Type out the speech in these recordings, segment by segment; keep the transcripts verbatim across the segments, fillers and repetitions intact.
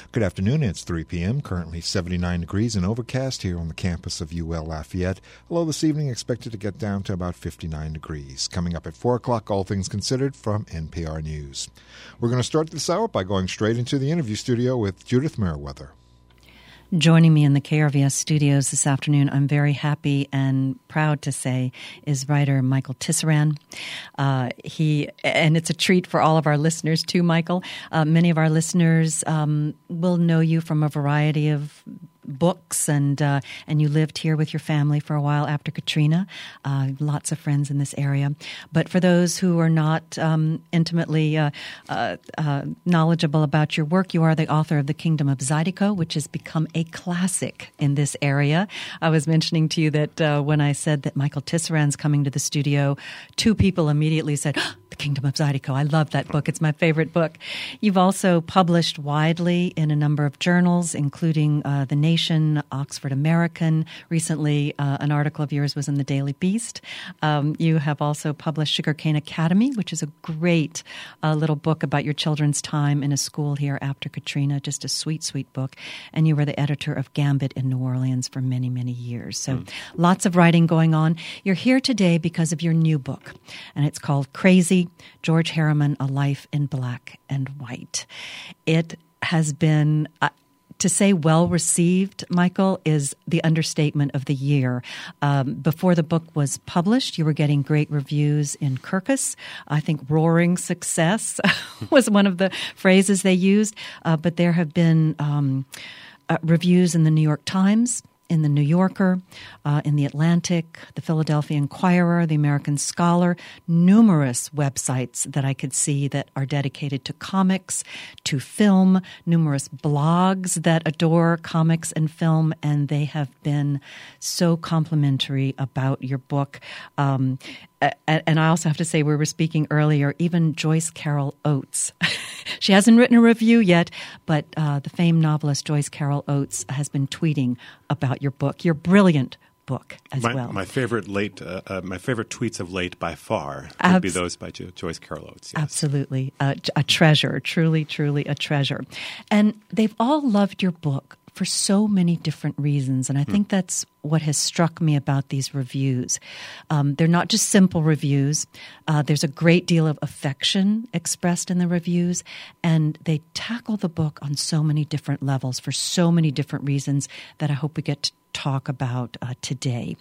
Good afternoon. It's three p.m., currently seventy-nine degrees and overcast here on the campus of U L Lafayette. Although this evening expected to get down to about fifty-nine degrees. Coming up at four o'clock, All Things Considered from N P R News. We're going to start this hour by going straight into the interview studio with Judith Merriweather. Joining me in the K R V S studios this afternoon, I'm very happy and proud to say, is writer Michael Tisserand. Uh, he and it's a treat for all of our listeners too, Michael. Uh, many of our listeners um, will know you from a variety of books, and uh, and you lived here with your family for a while after Katrina. Uh, lots of friends in this area. But for those who are not um, intimately uh, uh, uh, knowledgeable about your work, you are the author of The Kingdom of Zydeco, which has become a classic in this area. I was mentioning to you that uh, when I said that Michael Tisserand's coming to the studio, two people immediately said, oh, The Kingdom of Zydeco. I love that book. It's my favorite book. You've also published widely in a number of journals, including uh, The Nation, Oxford American. Recently, uh, an article of yours was in the Daily Beast. Um, you have also published Sugarcane Academy, which is a great uh, little book about your children's time in a school here after Katrina. Just a sweet, sweet book. And you were the editor of Gambit in New Orleans for many, many years. So mm. lots of writing going on. You're here today because of your new book, and it's called Crazy, George Harriman, A Life in Black and White. It has been... Uh, To say well-received, Michael, is the understatement of the year. Um, before the book was published, you were getting great reviews in Kirkus. I think roaring success was one of the phrases they used. Uh, but there have been um, uh, reviews in the New York Times, in the New Yorker, uh, in the Atlantic, the Philadelphia Inquirer, the American Scholar, numerous websites that I could see that are dedicated to comics, to film, numerous blogs that adore comics and film, and they have been so complimentary about your book. Um, and I also have to say, we were speaking earlier, even Joyce Carol Oates. She hasn't written a review yet, but uh, the famed novelist Joyce Carol Oates has been tweeting about your book, your brilliant book as my, well. My favorite late, uh, uh, my favorite tweets of late by far would Abs- be those by jo- Joyce Carol Oates. Yes. Absolutely. Uh, a treasure, truly, truly a treasure. And they've all loved your book for so many different reasons. And I think that's what has struck me about these reviews. Um, they're not just simple reviews. Uh, there's a great deal of affection expressed in the reviews, and they tackle the book on so many different levels for so many different reasons that I hope we get to talk about uh, today.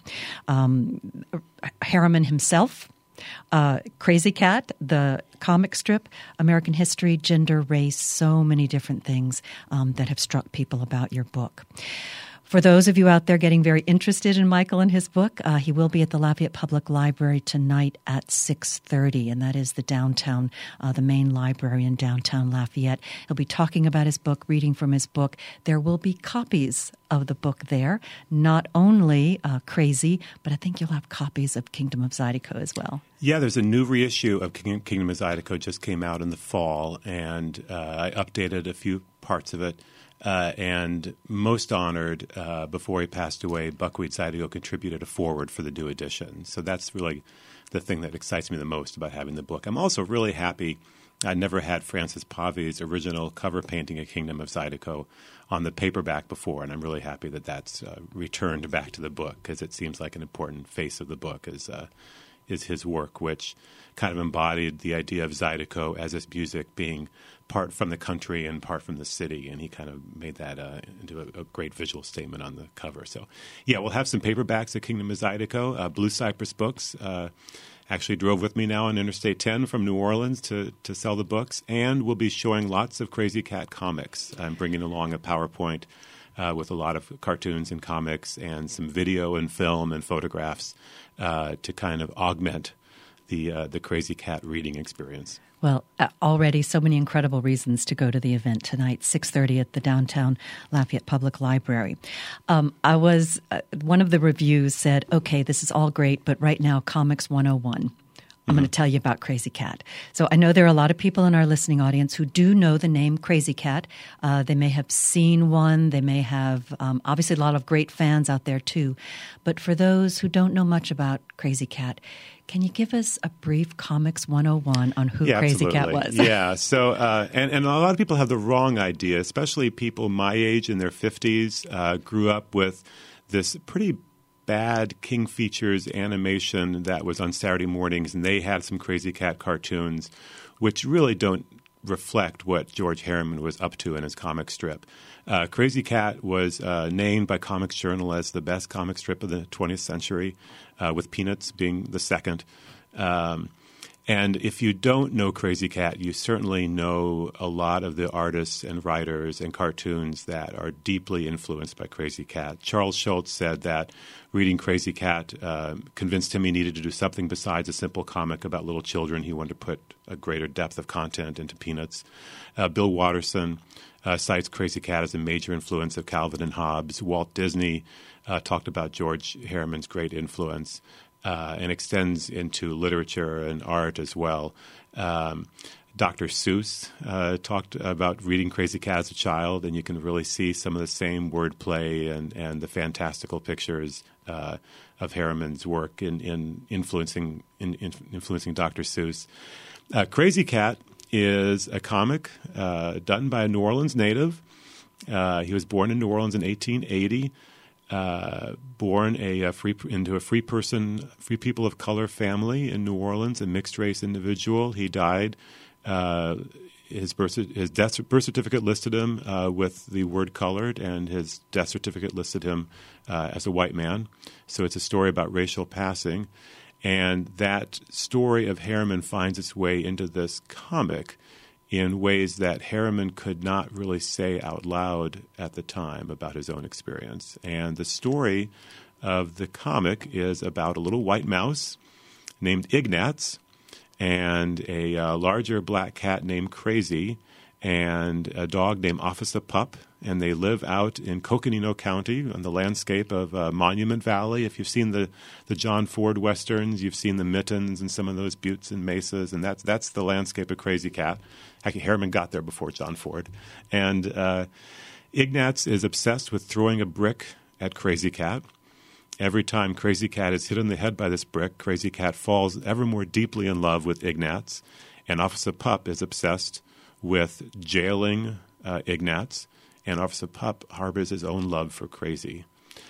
Um, Harriman himself, Uh, Crazy Cat, the comic strip, American history, gender, race, so many different things um, that have struck people about your book. For those of you out there getting very interested in Michael and his book, uh, he will be at the Lafayette Public Library tonight at six thirty, and that is the downtown, uh, the main library in downtown Lafayette. He'll be talking about his book, reading from his book. There will be copies of the book there, not only uh, Crazy, but I think you'll have copies of Kingdom of Zydeco as well. Yeah, there's a new reissue of King- Kingdom of Zydeco just came out in the fall, and uh, I updated a few parts of it. Uh, and most honored, uh, before he passed away, Buckwheat Zydeco contributed a foreword for the new edition. So that's really the thing that excites me the most about having the book. I'm also really happy. I never had Francis Pavi's original cover painting of Kingdom of Zydeco on the paperback before, and I'm really happy that that's uh, returned back to the book, because it seems like an important face of the book is uh, is his work, which kind of embodied the idea of Zydeco as his music being part from the country and part from the city, and he kind of made that uh, into a, a great visual statement on the cover. So, yeah, we'll have some paperbacks of Kingdom of Zydeco. Uh, Blue Cypress Books uh, actually drove with me now on Interstate ten from New Orleans to, to sell the books, and we'll be showing lots of Crazy Cat comics. I'm bringing along a PowerPoint uh, with a lot of cartoons and comics and some video and film and photographs uh, to kind of augment the uh, the Crazy Cat reading experience. Well, uh, already so many incredible reasons to go to the event tonight, six thirty at the downtown Lafayette Public Library. Um, I was, uh, one of the reviews said, okay, this is all great, but right now, Comics one oh one. I'm going to tell you about Crazy Cat. So I know there are a lot of people in our listening audience who do know the name Crazy Cat. Uh, they may have seen one. They may have, um, obviously, a lot of great fans out there, too. But for those who don't know much about Crazy Cat, Can you give us a brief Comics one oh one on who yeah, Crazy absolutely. Cat was? Yeah. So, uh, and, and a lot of people have the wrong idea, especially people my age in their fifties, uh, grew up with this pretty bad King Features animation that was on Saturday mornings, and they had some Crazy Cat cartoons, which really don't reflect what George Herriman was up to in his comic strip. Uh, Crazy Cat was uh, named by Comics Journal as the best comic strip of the twentieth century, uh, with Peanuts being the second. Um, and if you don't know Crazy Cat, you certainly know a lot of the artists and writers and cartoons that are deeply influenced by Crazy Cat. Charles Schulz said that reading Crazy Cat uh, convinced him he needed to do something besides a simple comic about little children. He wanted to put a greater depth of content into Peanuts. Uh, Bill Watterson uh, cites Crazy Cat as a major influence of Calvin and Hobbes. Walt Disney uh, talked about George Herriman's great influence. Uh, and extends into literature and art as well. Um, Doctor Seuss uh, talked about reading Crazy Cat as a child, and you can really see some of the same wordplay and, and the fantastical pictures uh, of Herriman's work in, in influencing in, in influencing Doctor Seuss. Uh, Crazy Cat is a comic uh, done by a New Orleans native. Uh, he was born in New Orleans in eighteen eighty. Uh, born a, a free into a free person, free people of color family in New Orleans, a mixed race individual. He died. Uh, his birth his death birth certificate listed him uh, with the word colored, and his death certificate listed him uh, as a white man. So it's a story about racial passing, and that story of Herriman finds its way into this comic in ways that Herriman could not really say out loud at the time about his own experience. And the story of the comic is about a little white mouse named Ignatz and a uh, larger black cat named Crazy and a dog named Officer Pup. And they live out in Coconino County on the landscape of uh, Monument Valley. If you've seen the, the John Ford Westerns, you've seen the Mittens and some of those buttes and mesas, and that's that's the landscape of Crazy Cat. Actually, Herriman got there before John Ford. And uh, Ignatz is obsessed with throwing a brick at Crazy Cat. Every time Crazy Cat is hit on the head by this brick, Crazy Cat falls ever more deeply in love with Ignatz. And Officer Pup is obsessed with jailing uh, Ignatz. And Officer Pup harbors his own love for Crazy.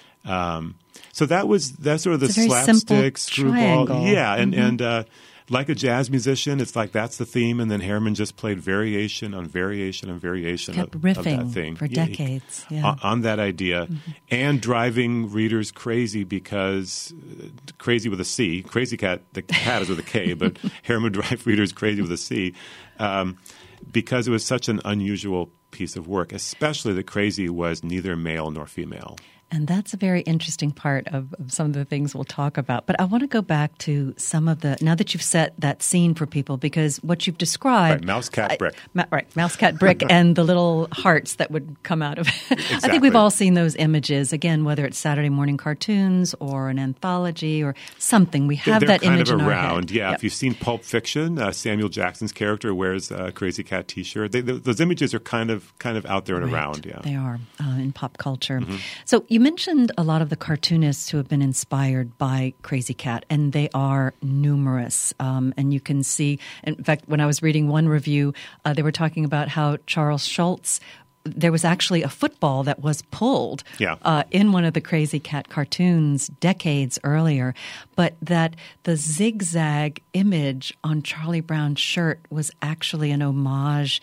Um, so that was that's sort of the slapstick screwball. Triangle. Yeah, and mm-hmm. and uh, like a jazz musician, it's like that's the theme, and then Herriman just played variation on variation on variation Kept of, riffing of that thing for yeah, decades he, yeah. on, on that idea, mm-hmm. and driving readers crazy because uh, crazy with a C, Crazy Cat, the cat is with a K, but Herriman would drive readers crazy with a C, um, because it was such an unusual piece of work, especially that Crazy was neither male nor female. And that's a very interesting part of, of some of the things we'll talk about. But I want to go back to some of the, now that you've set that scene for people, because what you've described. Right, mouse, cat, brick. I, ma, right, mouse, cat, brick, and the little hearts that would come out of it. Exactly. I think we've all seen those images, again, whether it's Saturday morning cartoons or an anthology or something. We have They're that image kind of in around. our head. Yeah, yep. If you've seen Pulp Fiction, uh, Samuel Jackson's character wears a Crazy Cat T-shirt. They, those images are kind of kind of out there and right. around. Yeah, they are uh, in pop culture. Mm-hmm. So you mentioned a lot of the cartoonists who have been inspired by Crazy Cat, and they are numerous. Um, and you can see, in fact, when I was reading one review, uh, they were talking about how Charles Schulz, there was actually a football that was pulled yeah. uh, in one of the Crazy Cat cartoons decades earlier, but that the zigzag image on Charlie Brown's shirt was actually an homage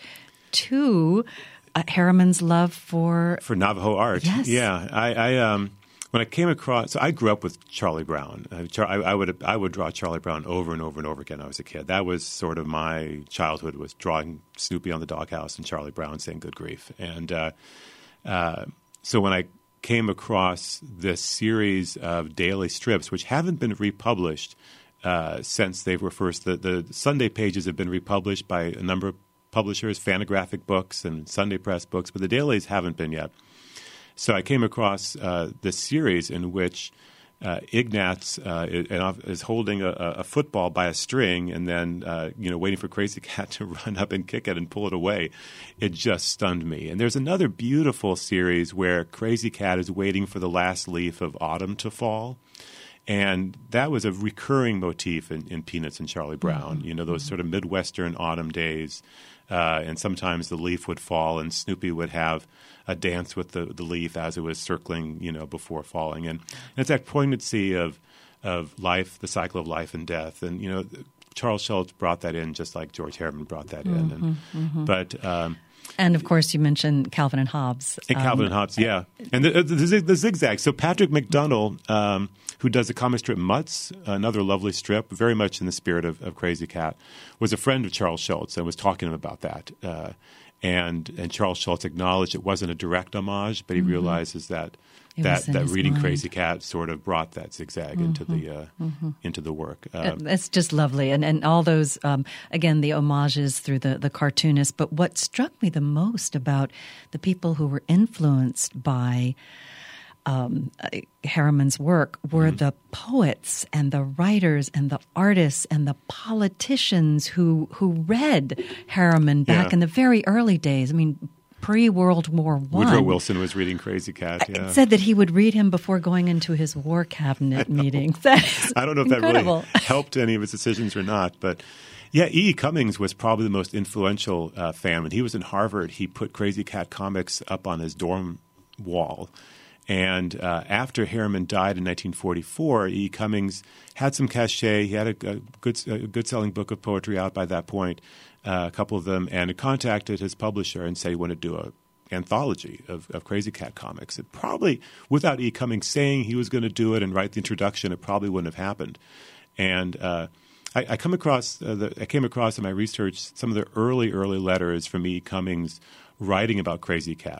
to uh, Herriman's love for for Navajo art. Yes. Yeah, I, I um, when I came across, so I grew up with Charlie Brown. I, I would I would draw Charlie Brown over and over and over again when I was a kid. That was sort of my childhood, was drawing Snoopy on the doghouse and Charlie Brown saying "Good grief." And uh, uh, so when I came across this series of daily strips, which haven't been republished uh, since they were first, the, the Sunday pages have been republished by a number of publishers, Fantagraphic Books and Sunday Press Books, but the dailies haven't been yet. So I came across uh, this series in which uh, Ignatz uh, is, is holding a, a football by a string and then uh, you know waiting for Crazy Cat to run up and kick it and pull it away. It just stunned me. And there's another beautiful series where Crazy Cat is waiting for the last leaf of autumn to fall. And that was a recurring motif in, in Peanuts and Charlie Brown, Mm-hmm. you know, those sort of Midwestern autumn days. Uh, and sometimes the leaf would fall and Snoopy would have a dance with the, the leaf as it was circling, you know, before falling. And, and it's that poignancy of of life, the cycle of life and death. And, you know, Charles Schulz brought that in just like George Harriman brought that in. Mm-hmm, and, mm-hmm. But... Um, And, of course, you mentioned Calvin and Hobbes. And Calvin um, and Hobbes, yeah. And the, the, the zigzag. So Patrick McDonnell, um, who does the comic strip Mutz, another lovely strip, very much in the spirit of, of Crazy Cat, was a friend of Charles Schulz and was talking to him about that. Uh, and and Charles Schulz acknowledged it wasn't a direct homage, but he mm-hmm. realizes that It that, that reading mind. Crazy Cat sort of brought that zigzag mm-hmm. into the uh, mm-hmm. into the work. Um, it's just lovely, and and all those um, again the homages through the the cartoonist. But what struck me the most about the people who were influenced by um, Harriman's work were mm-hmm. the poets and the writers and the artists and the politicians who who read Harriman back yeah. in the very early days. I mean, pre-World War One. Woodrow Wilson was reading Crazy Cat. Yeah. Said that he would read him before going into his war cabinet meetings. I don't know if incredible. that really helped any of his decisions or not, but yeah, E E. Cummings was probably the most influential uh, fan. When he was in Harvard, he put Crazy Cat comics up on his dorm wall. And uh, after Harriman died in nineteen forty-four, E E. Cummings had some cachet. He had a, a good, a good-selling book of poetry out by that point, uh, a couple of them, and contacted his publisher and said he wanted to do an anthology of, of Crazy Cat comics. It probably, without E E. Cummings saying he was going to do it and write the introduction, it probably wouldn't have happened. And uh, I, I come across, uh, the, I came across in my research some of the early, early letters from E E. Cummings writing about Crazy Cat.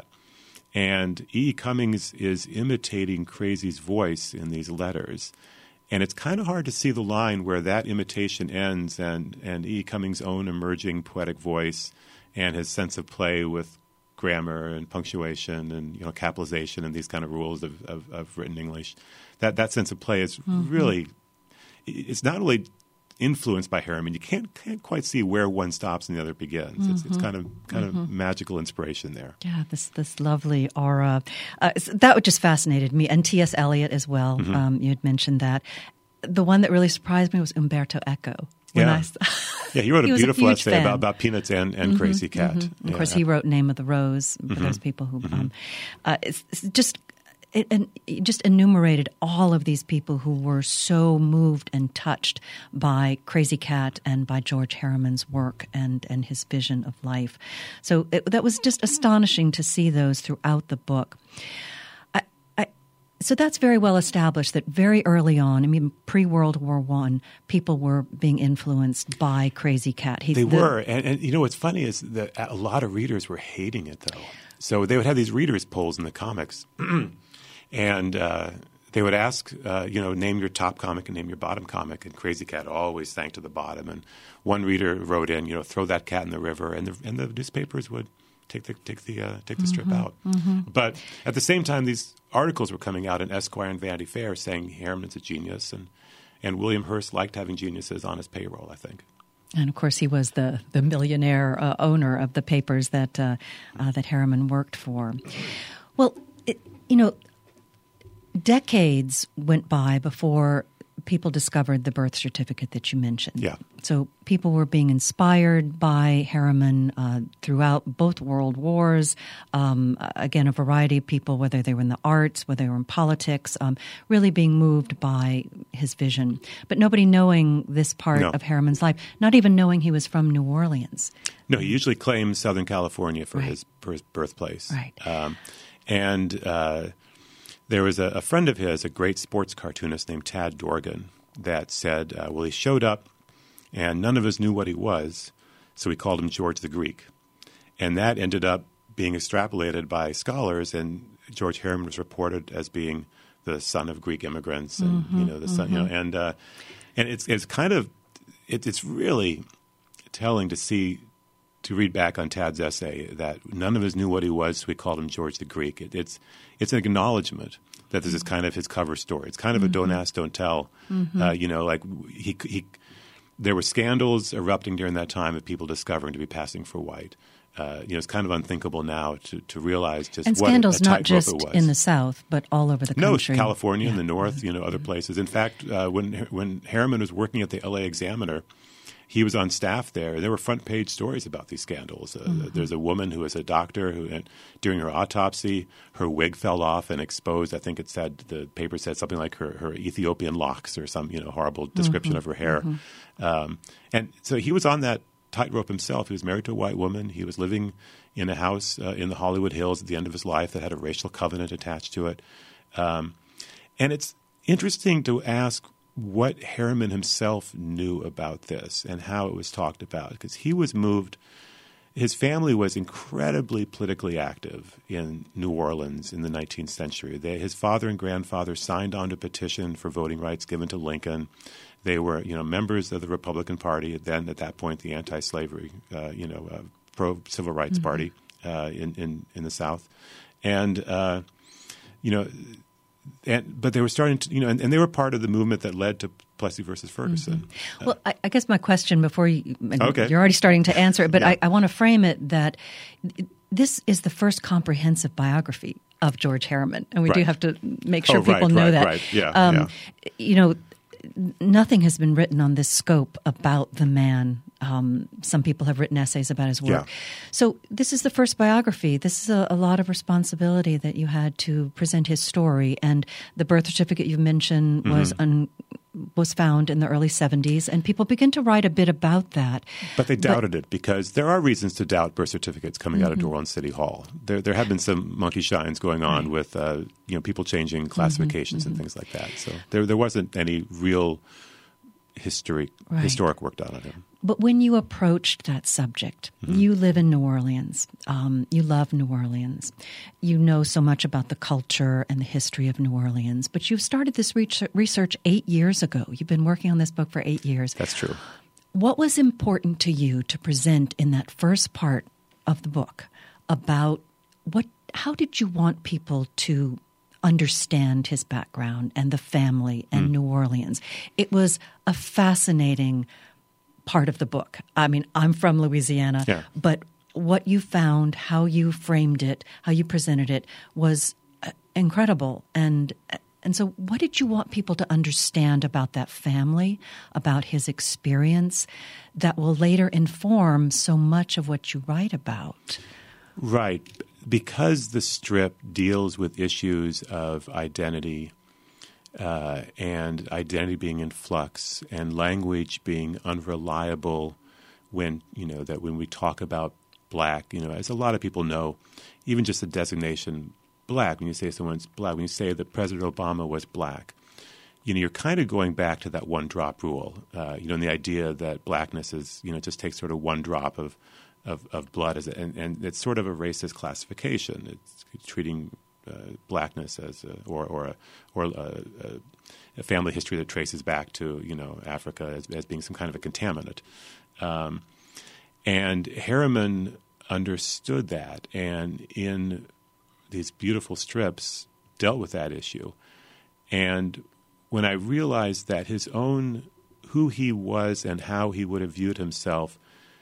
And E E. Cummings is imitating Crazy's voice in these letters. And it's kind of hard to see the line where that imitation ends and, and E E. Cummings' own emerging poetic voice and his sense of play with grammar and punctuation and, you know, capitalization and these kind of rules of, of, of written English. That that sense of play is mm-hmm. really – it's not only – influenced by Harriman, you can't can't quite see where one stops and the other begins. Mm-hmm. It's, it's kind of kind mm-hmm. of magical inspiration there. Yeah, this this lovely aura. Uh, that just fascinated me, and T S. Eliot as well. Mm-hmm. Um, you had mentioned that. The one that really surprised me was Umberto Eco. When yeah, I, yeah, he wrote a he beautiful a essay about, about Peanuts and, and mm-hmm, Crazy Cat. Mm-hmm. Of yeah. course, he wrote Name of the Rose for mm-hmm. those people who. Mm-hmm. Um, uh, it's, it's just. It, and it just enumerated all of these people who were so moved and touched by Crazy Cat and by George Harriman's work and, and his vision of life. So it, that was just astonishing to see those throughout the book. I, I, so that's very well established that very early on, I mean, pre-World War One, people were being influenced by Crazy Cat. He, they the, were. And, and you know what's funny is that a lot of readers were hating it, though. So they would have these readers' polls in the comics. And uh, they would ask, uh, you know, name your top comic and name your bottom comic. And Crazy Cat always sank to the bottom. And one reader wrote in, you know, throw that cat in the river. And the, and the newspapers would take the take the uh, take the mm-hmm, strip out. Mm-hmm. But at the same time, these articles were coming out in Esquire and Vanity Fair saying Harriman's a genius. And, and William Hearst liked having geniuses on his payroll, I think. And of course, he was the the millionaire uh, owner of the papers that uh, uh, that Harriman worked for. Well, it, you know. Decades went by before people discovered the birth certificate that you mentioned. Yeah. So people were being inspired by Harriman uh, throughout both world wars. Um, again, a variety of people, whether they were in the arts, whether they were in politics, um, really being moved by his vision. But nobody knowing this part no. of Harriman's life, not even knowing he was from New Orleans. No, he usually claims Southern California for, right. his, for his birthplace. Right. Um, and uh, there was a, a friend of his, a great sports cartoonist named Tad Dorgan, that said, uh, well, he showed up and none of us knew what he was, so we called him George the Greek. And that ended up being extrapolated by scholars, and George Harriman was reported as being the son of Greek immigrants, and mm-hmm, you know the son, mm-hmm. you know, and uh, and it's it's kind of it, it's really telling to see. To read back on Tad's essay that none of us knew what he was, so we called him George the Greek. It, it's it's an acknowledgement that this is kind of his cover story. It's kind of a mm-hmm. don't ask, don't tell. Mm-hmm. Uh, you know, like he he there were scandals erupting during that time of people discovering to be passing for white. Uh, you know, it's kind of unthinkable now to, to realize just and what scandals a not tightrope just it was. in the South, but all over the country. No, California, yeah. in the North, you know, other places. In fact, uh, when when Harriman was working at the L A Examiner, he was on staff there. There were front page stories about these scandals. Uh, mm-hmm. There's a woman who was a doctor who, and during her autopsy, her wig fell off and exposed. I think it said the paper said something like her, her Ethiopian locks or some you know horrible description mm-hmm. of her hair. Mm-hmm. Um, and so he was on that tightrope himself. He was married to a white woman. He was living in a house uh, in the Hollywood Hills at the end of his life that had a racial covenant attached to it. Um, and it's interesting to ask what Harriman himself knew about this and how it was talked about, because he was moved. His family was incredibly politically active in New Orleans in the nineteenth century. They, his father and grandfather signed on to a petition for voting rights given to Lincoln. They were, you know, members of the Republican Party, then at that point the anti-slavery, uh, you know, uh, pro-civil rights mm-hmm. party uh, in, in in the South, and uh, you know. And, but they were starting to, you know, and, and they were part of the movement that led to Plessy versus Ferguson. Mm-hmm. Well, I, I guess my question before you, okay. you're already starting to answer it, but yeah. I, I want to frame it that this is the first comprehensive biography of George Harriman, and we right. do have to make sure oh, people right, know right, that. Right. Yeah, um, yeah. You know, nothing has been written on this scope about the man. Um, some people have written essays about his work. Yeah. So this is the first biography. This is a, a lot of responsibility that you had to present his story. And the birth certificate you mentioned mm-hmm. was un, was found in the early seventies, and people begin to write a bit about that. But they doubted but, it because there are reasons to doubt birth certificates coming mm-hmm. out of New Orleans City Hall. There there have been some monkey shines going on right. with uh, you know people changing classifications mm-hmm. and things like that. So there there wasn't any real history right. historic work done on him. But when you approached that subject, mm-hmm. you live in New Orleans. Um, you love New Orleans. You know so much about the culture and the history of New Orleans. But you've started this research eight years ago. You've been working on this book for eight years. That's true. What was important to you to present in that first part of the book about what? How did you want people to understand his background and the family and mm. New Orleans? It was a fascinating part of the book. I mean, I'm from Louisiana, yeah. but what you found, how you framed it, how you presented it was uh, incredible. And and so what did you want people to understand about that family, about his experience, that will later inform so much of what you write about? Right. Because the strip deals with issues of identity uh, and identity being in flux and language being unreliable when, you know, that when we talk about black, you know, as a lot of people know, even just the designation black, when you say someone's black, when you say that President Obama was black, you know, you're kind of going back to that one drop rule, uh, you know, and the idea that blackness is, you know, just takes sort of one drop of Of, of blood, as a, and, and it's sort of a racist classification. It's treating uh, blackness as a, or or a, or a, a family history that traces back to you know Africa as, as being some kind of a contaminant. Um, and Harriman understood that, and in these beautiful strips dealt with that issue. And when I realized that his own who he was and how he would have viewed himself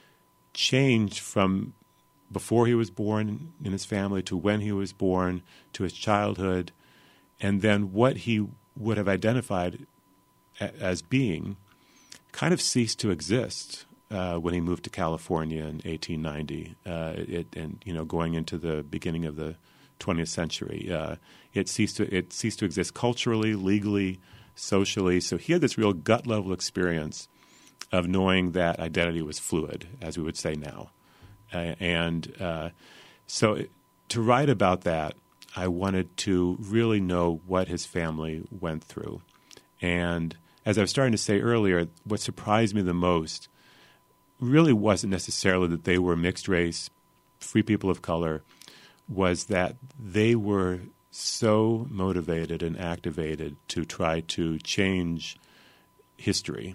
changed from before he was born in his family to when he was born to his childhood, and then what he would have identified a- as being kind of ceased to exist uh, when he moved to California in eighteen ninety, uh, it, and you know going into the beginning of the twentieth century. Uh, it ceased to it ceased to exist culturally, legally, socially. So he had this real gut level experience of knowing that identity was fluid, as we would say now. Uh, and uh, so it, to write about that, I wanted to really know what his family went through. And as I was starting to say earlier, what surprised me the most really wasn't necessarily that they were mixed race, free people of color, was that they were so motivated and activated to try to change history.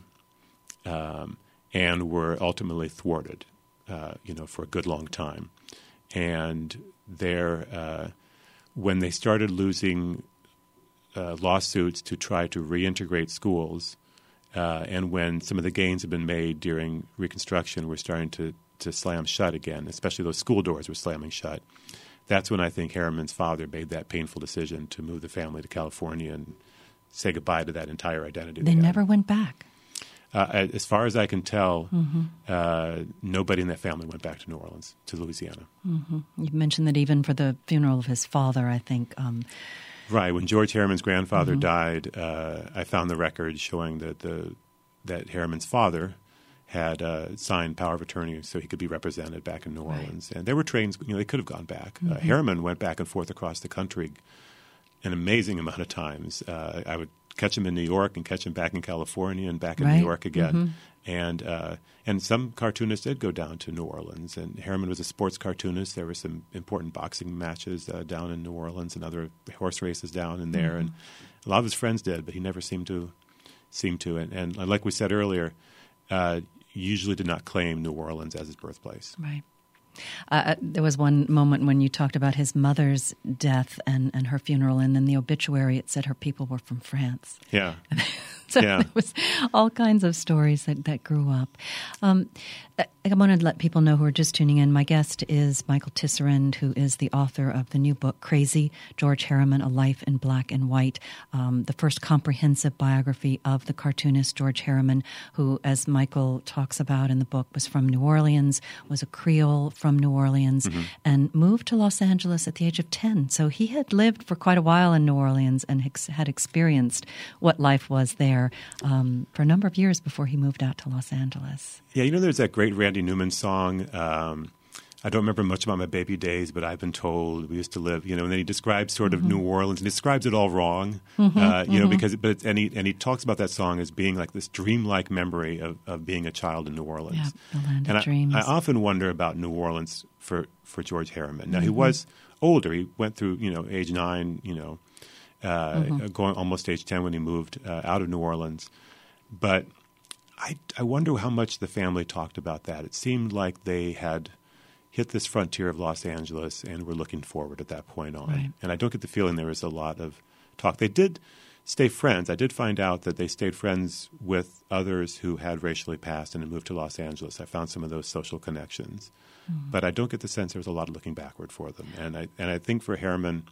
Um, and were ultimately thwarted, uh, you know, for a good long time. And there, uh, when they started losing uh, lawsuits to try to reintegrate schools Uh, and when some of the gains have been made during Reconstruction were starting to, to slam shut again, especially those school doors were slamming shut, that's when I think Harriman's father made that painful decision to move the family to California and say goodbye to that entire identity. They, they never went back. Uh, as far as I can tell, mm-hmm. uh, nobody in that family went back to New Orleans, to Louisiana. Mm-hmm. You mentioned that even for the funeral of his father, I think. Um, right. When George Harriman's grandfather mm-hmm. died, uh, I found the record showing that the that Harriman's father had uh, signed power of attorney so he could be represented back in New Orleans. Right. And there were trains, you know, they could have gone back. Mm-hmm. Uh, Harriman went back and forth across the country an amazing amount of times. Uh, I would catch him in New York and catch him back in California and back in right. New York again. Mm-hmm. And uh, and some cartoonists did go down to New Orleans. And Harriman was a sports cartoonist. There were some important boxing matches uh, down in New Orleans and other horse races down in there. Mm-hmm. And a lot of his friends did, but he never seemed to seem to. And, and like we said earlier, uh, usually did not claim New Orleans as his birthplace. Right. Uh, there was one moment when you talked about his mother's death and, and her funeral, and then the obituary, it said her people were from France. Yeah. so yeah. there was all kinds of stories that, that grew up. Um, I, I want to let people know who are just tuning in. My guest is Michael Tisserand, who is the author of the new book, Crazy, George Harriman, A Life in Black and White, um, the first comprehensive biography of the cartoonist George Harriman, who, as Michael talks about in the book, was from New Orleans, was a Creole from New Orleans, mm-hmm. and moved to Los Angeles at the age of ten. So he had lived for quite a while in New Orleans and had experienced what life was there um, for a number of years before he moved out to Los Angeles. Yeah, you know, there's that great Randy Newman song, um, I don't remember much about my baby days, but I've been told we used to live, you know, and then he describes sort of mm-hmm. New Orleans and describes it all wrong, mm-hmm, uh, you mm-hmm. know, because, but it's, and he, and he talks about that song as being like this dreamlike memory of, of being a child in New Orleans. Yeah, the land and of I, dreams. I often wonder about New Orleans for, for George Harriman. Now, mm-hmm. he was older. He went through, you know, age nine, you know, uh, mm-hmm. going almost age ten when he moved uh, out of New Orleans. But I, I wonder how much the family talked about that. It seemed like they had hit this frontier of Los Angeles and were looking forward at that point on. Right. And I don't get the feeling there was a lot of talk. They did stay friends. I did find out that they stayed friends with others who had racially passed and had moved to Los Angeles. I found some of those social connections. Mm-hmm. But I don't get the sense there was a lot of looking backward for them. And I, and I think for Harriman,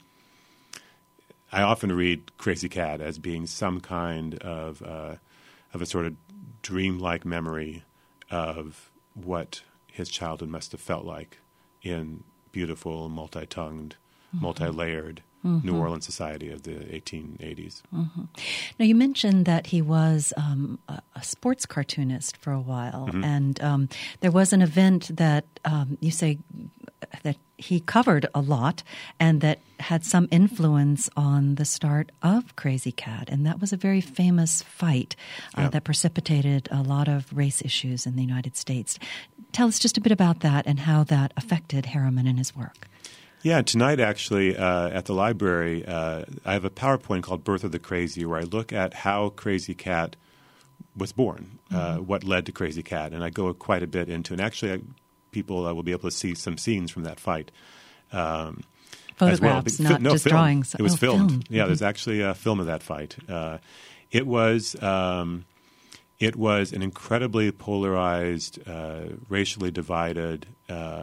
I often read Crazy Cat as being some kind of uh, of a sort of dreamlike memory of what his childhood must have felt like in beautiful, multi-tongued, mm-hmm. multi-layered mm-hmm. New Orleans society of the eighteen eighties. Mm-hmm. Now, you mentioned that he was um, a, a sports cartoonist for a while, mm-hmm. and um, there was an event that um, you say that he covered a lot and that had some influence on the start of Crazy Cat, and that was a very famous fight uh, yeah. that precipitated a lot of race issues in the United States. Tell us just a bit about that and how that affected Harriman and his work. Yeah, tonight actually uh, at the library, uh, I have a PowerPoint called Birth of the Crazy where I look at how Crazy Cat was born, mm-hmm. uh, what led to Crazy Cat, and I go quite a bit into it. And actually, I, people uh, will be able to see some scenes from that fight. Um, Photographs, as well. not no, just film. drawings. It was oh, filmed. film. Yeah, mm-hmm. there's actually a film of that fight. Uh, it was um, it was an incredibly polarized, uh, racially divided, uh,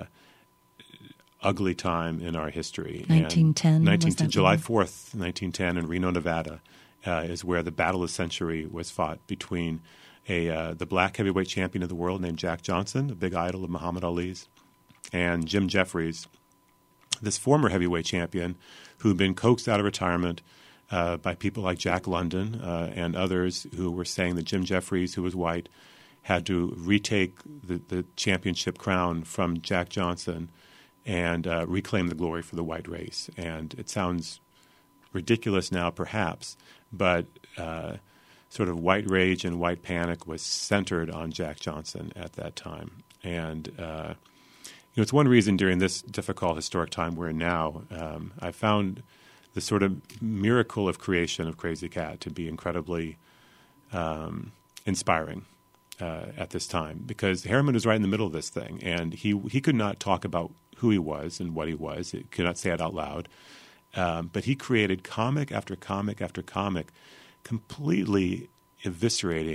ugly time in our history. nineteen ten. nineteen ten July fourth, nineteen ten, in Reno, Nevada, uh, is where the battle of the century was fought between a uh, the black heavyweight champion of the world named Jack Johnson, a big idol of Muhammad Ali's, and Jim Jeffries, this former heavyweight champion who had been coaxed out of retirement uh, by people like Jack London uh, and others who were saying that Jim Jeffries, who was white, had to retake the, the championship crown from Jack Johnson and uh, reclaim the glory for the white race. And it sounds ridiculous now, perhaps, but uh, sort of white rage and white panic was centered on Jack Johnson at that time. And uh, you know, it's one reason during this difficult historic time we're in now, um, I found the sort of miracle of creation of Crazy Cat to be incredibly um, inspiring uh, at this time, because Harriman was right in the middle of this thing, and he he could not talk about who he was and what he was. He could not say it out loud. Um, but he created comic after comic after comic, completely eviscerating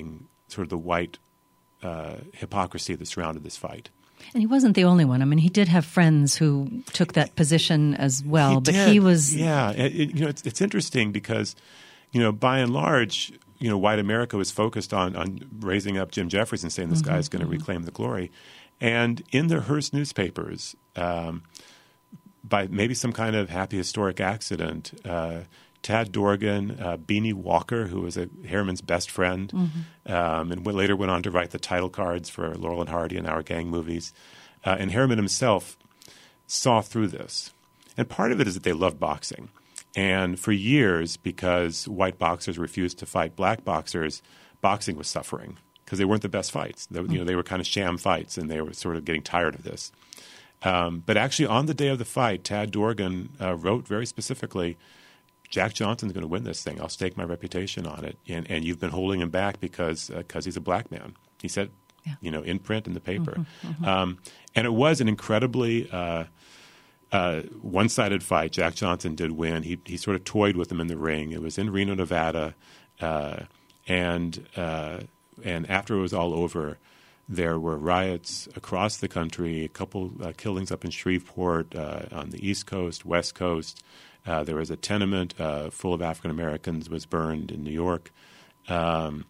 sort of the white uh, hypocrisy that surrounded this fight. And he wasn't the only one. I mean, he did have friends who took that position as well, he but did. he was... Yeah, it, it, you know, it's, it's interesting because, you know, by and large, you know, white America was focused on, on raising up Jim Jeffries and saying this mm-hmm, guy is going to mm-hmm. reclaim the glory. And in the Hearst newspapers, um, by maybe some kind of happy historic accident, uh, Tad Dorgan, uh, Beanie Walker, who was a Harriman's best friend, mm-hmm. um, and later went on to write the title cards for Laurel and Hardy and Our Gang movies. Uh, and Harriman himself saw through this. And part of it is that they loved boxing. And for years, because white boxers refused to fight black boxers, boxing was suffering because they weren't the best fights. They, you know, they were kind of sham fights, and they were sort of getting tired of this. Um, but actually, on the day of the fight, Tad Dorgan uh, wrote very specifically, Jack Johnson's going to win this thing. I'll stake my reputation on it. And, and you've been holding him back because uh, 'cause he's a black man. He said, yeah. you know, in print in the paper. Mm-hmm, mm-hmm. Um, and it was an incredibly uh, uh, one-sided fight. Jack Johnson did win. He he sort of toyed with him in the ring. It was in Reno, Nevada. Uh, and uh, and after it was all over, there were riots across the country, a couple uh, killings up in Shreveport, uh, on the East Coast, West Coast. Uh, there was a tenement uh, full of African Americans was burned in New York, um,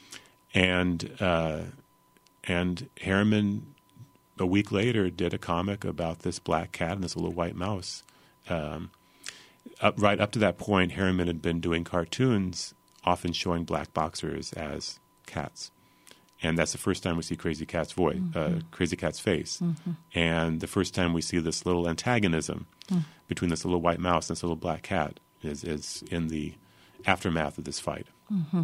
and uh, and Harriman a week later did a comic about this black cat and this little white mouse. Um, up, right up to that point, Harriman had been doing cartoons, often showing black boxers as cats. And that's the first time we see Crazy Cat's voice, mm-hmm. uh, Crazy Cat's face, mm-hmm. and the first time we see this little antagonism mm. between this little white mouse and this little black cat is, is in the aftermath of this fight. Mm-hmm.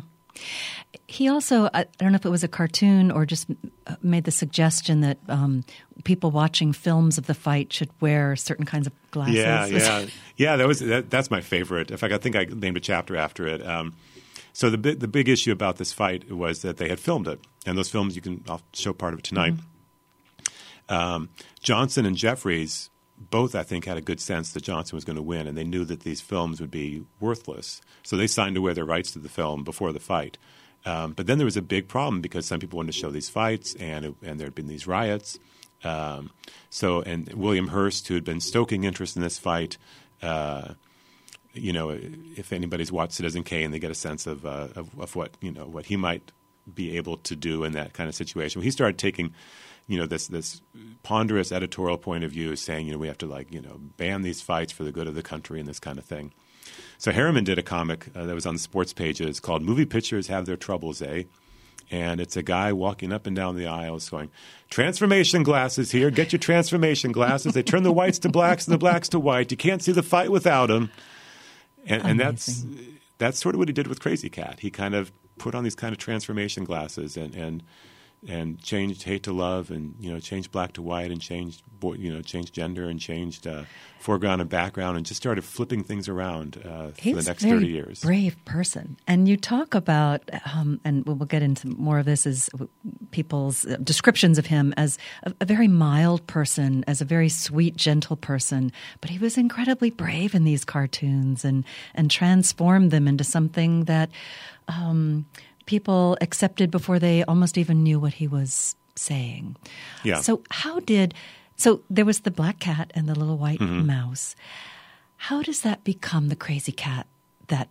He also, I don't know if it was a cartoon or just made the suggestion that um, people watching films of the fight should wear certain kinds of glasses. Yeah, yeah, yeah. That was that, that's my favorite. In fact, I think I named a chapter after it. Um, So the big, the big issue about this fight was that they had filmed it, and those films you can I'll show part of it tonight. Mm-hmm. Um, Johnson and Jeffries both, I think, had a good sense that Johnson was going to win, and they knew that these films would be worthless. So they signed away their rights to the film before the fight. Um, but then there was a big problem because some people wanted to show these fights, and it, and there had been these riots. Um, so and William Hearst, who had been stoking interest in this fight. Uh, You know, if anybody's watched Citizen Kane, they get a sense of, uh, of of what you know what he might be able to do in that kind of situation. He started taking, you know, this this ponderous editorial point of view, saying, you know, we have to like you know ban these fights for the good of the country and this kind of thing. So Harriman did a comic uh, that was on the sports pages called "Movie Pictures Have Their Troubles, Eh?" And it's a guy walking up and down the aisles going, "Transformation glasses here. Get your transformation glasses. They turn the whites to blacks and the blacks to white. You can't see the fight without them." And, and that's that's sort of what he did with Crazy Cat. He kind of put on these kind of transformation glasses and and, and changed hate to love, and you know changed black to white, and changed you know changed gender, and changed uh, foreground and background, and just started flipping things around uh, for the next thirty years. He was a very brave person. And you talk about, um, and we'll get into more of this, as people's descriptions of him as a, a very mild person, as a very sweet, gentle person. But he was incredibly brave in these cartoons and, and transformed them into something that um, people accepted before they almost even knew what he was saying. Yeah. So how did... So there was the black cat and the little white mm-hmm. mouse. How does that become the Crazy Cat that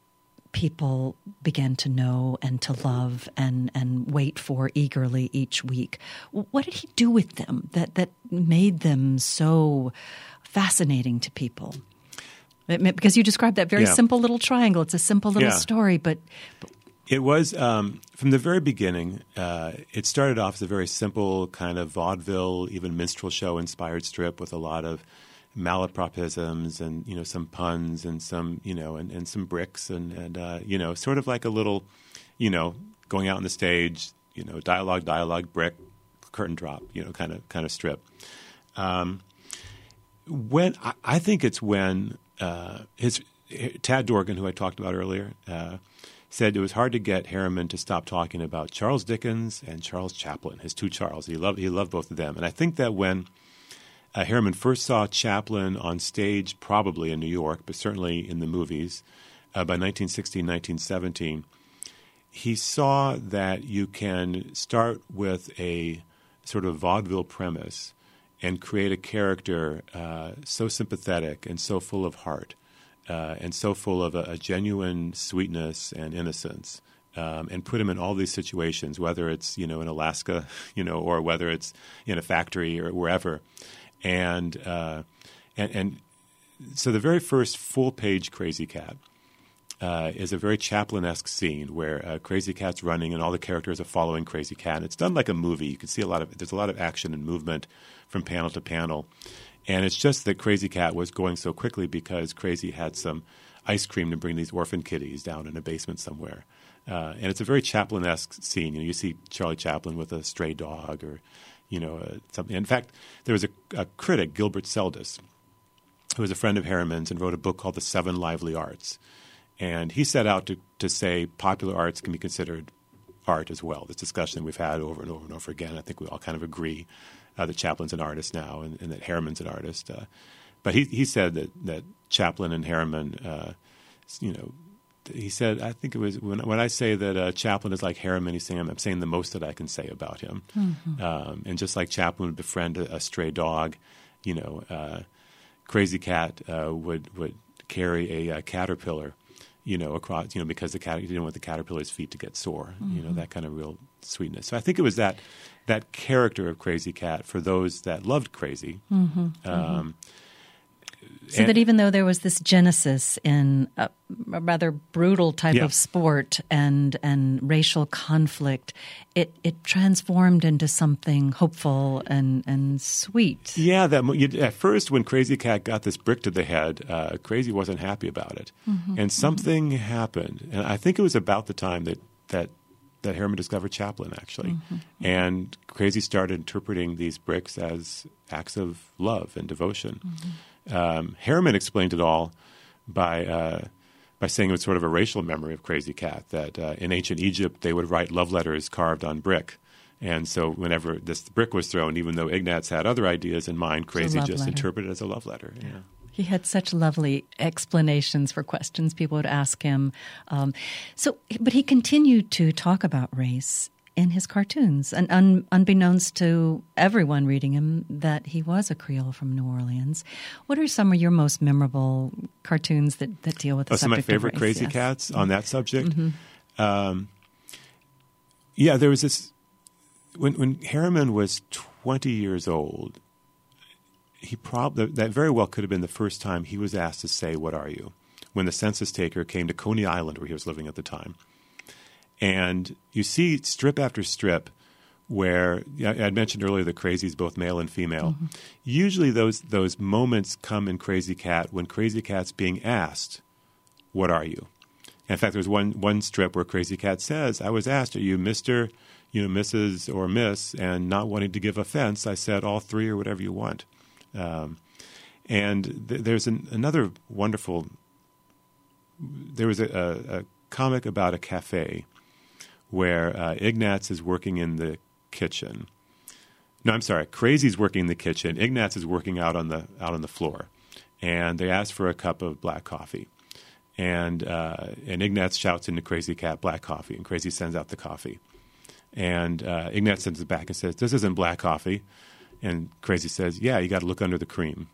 people began to know and to love and, and wait for eagerly each week? What did he do with them that, that made them so fascinating to people? Because you described that very yeah. simple little triangle. It's a simple little yeah. story, but... but It was, um, from the very beginning, uh, it started off as a very simple kind of vaudeville, even minstrel show-inspired strip with a lot of malapropisms and, you know, some puns and some, you know, and, and some bricks and, and uh, you know, sort of like a little, you know, going out on the stage, you know, dialogue, dialogue, brick, curtain drop, you know, kind of kind of strip. Um, when I, I think it's when uh, his Tad Dorgan, who I talked about earlier, uh, said it was hard to get Harriman to stop talking about Charles Dickens and Charles Chaplin, his two Charles. He loved he loved both of them. And I think that when uh, Harriman first saw Chaplin on stage, probably in New York, but certainly in the movies, uh, by nineteen sixteen, nineteen seventeen, he saw that you can start with a sort of vaudeville premise and create a character uh, so sympathetic and so full of heart uh, and so full of a, a genuine sweetness and innocence, um, and put him in all these situations, whether it's, you know, in Alaska, you know, or whether it's in a factory or wherever. And uh, and, and so the very first full-page Crazy Cat Uh, is a very Chaplin-esque scene where uh, Crazy Cat's running and all the characters are following Crazy Cat. And it's done like a movie. You can see a lot of there's a lot of action and movement from panel to panel. And it's just that Crazy Cat was going so quickly because Crazy had some ice cream to bring these orphan kitties down in a basement somewhere. Uh, and it's a very Chaplin-esque scene. You know, you see Charlie Chaplin with a stray dog or, you know, uh, something. In fact, there was a, a critic, Gilbert Seldes, who was a friend of Harriman's and wrote a book called The Seven Lively Arts. And he set out to, to say popular arts can be considered art as well. This discussion we've had over and over and over again. I think we all kind of agree uh, that Chaplin's an artist now and, and that Harriman's an artist. Uh, but he, he said that, that Chaplin and Harriman, uh, you know, he said, I think it was when, when I say that uh, Chaplin is like Harriman, he's saying I'm saying the most that I can say about him. Mm-hmm. Um, and just like Chaplin would befriend a, a stray dog, you know, uh, Crazy Cat uh, would would carry a, a caterpillar, you know, across, you know, because the cat, he didn't want the caterpillar's feet to get sore, mm-hmm. you know, that kind of real sweetness. So I think it was that that character of Crazy Cat for those that loved Crazy. Mm-hmm. Um, mm-hmm. So and, that even though there was this genesis in a, a rather brutal type yeah. of sport and and racial conflict, it it transformed into something hopeful and, and sweet. Yeah, that you, at first when Crazy Cat got this brick to the head, uh, Crazy wasn't happy about it, mm-hmm. and something mm-hmm. happened. And I think it was about the time that that, that Harriman discovered Chaplin, actually, mm-hmm. and Crazy started interpreting these bricks as acts of love and devotion. Mm-hmm. Um, Harriman explained it all by uh, by saying it was sort of a racial memory of Crazy Cat, that uh, in ancient Egypt they would write love letters carved on brick. And so whenever this brick was thrown, even though Ignatz had other ideas in mind, Crazy just letter. interpreted it as a love letter. Yeah. Yeah. He had such lovely explanations for questions people would ask him. Um, so, but he continued to talk about race in his cartoons, and un, unbeknownst to everyone reading him, that he was a Creole from New Orleans. What are some of your most memorable cartoons that, that deal with the oh, subject some of my favorite of race? Crazy Yes. Cats on that subject? Mm-hmm. Um, yeah, there was this when when Harriman was twenty years old. He probably that very well could have been the first time he was asked to say, "What are you?" when the census taker came to Coney Island, where he was living at the time. And you see strip after strip where I mentioned earlier that Crazy is both male and female. Mm-hmm. Usually those those moments come in Crazy Cat when Crazy Cat's being asked, "What are you?" And in fact, there's one one strip where Crazy Cat says, "I was asked, are you Mister, you know, Missus or Miss?" And not wanting to give offense, I said, "All three or whatever you want." Um, and th- there's an, another wonderful. There was a, a, a comic about a cafe where uh, Ignatz is working in the kitchen. No, I'm sorry. Crazy's working in the kitchen. Ignatz is working out on the out on the floor, and they ask for a cup of black coffee, and uh, and Ignatz shouts into Crazy Cat, "Black coffee," and Crazy sends out the coffee, and uh, Ignatz sends it back and says, "This isn't black coffee," and Crazy says, "Yeah, you got to look under the cream."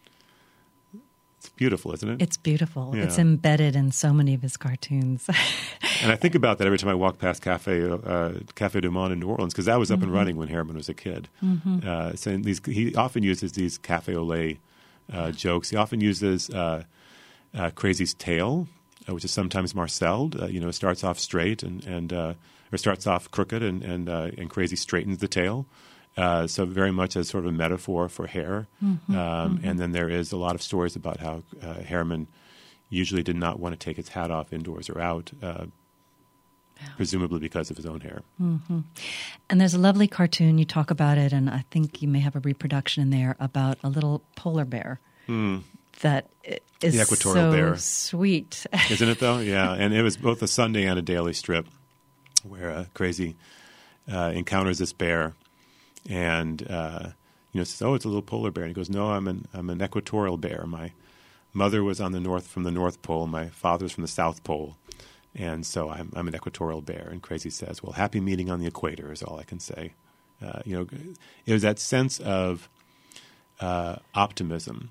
It's beautiful, isn't it? It's beautiful. Yeah. It's embedded in so many of his cartoons. And I think about that every time I walk past Cafe uh, Cafe Du Monde in New Orleans, because that was up mm-hmm. and running when Harriman was a kid. Mm-hmm. Uh, so these, he often uses these cafe au lait uh, jokes. He often uses uh, uh, Crazy's tail, uh, which is sometimes marceled. Uh, you know, starts off straight and and uh, or starts off crooked, and and uh, and Crazy straightens the tail. Uh, so very much as sort of a metaphor for hair. Mm-hmm, um, mm-hmm. And then there is a lot of stories about how uh, Harriman usually did not want to take his hat off indoors or out, uh, yeah. presumably because of his own hair. Mm-hmm. And there's a lovely cartoon, you talk about it, and I think you may have a reproduction in there about a little polar bear mm. that is the equatorial so bear. Sweet. Isn't it, though? Yeah. And it was both a Sunday and a daily strip where uh, Crazy uh, encounters this bear. And uh, you know, says, "Oh, it's a little polar bear." And he goes, "No, I'm an I'm an equatorial bear. My mother was on the north from the North Pole. My father's from the South Pole, And so I'm, I'm an equatorial bear. And Crazy says, well, happy meeting on the equator is all I can say. Uh, you know, it was that sense of uh, optimism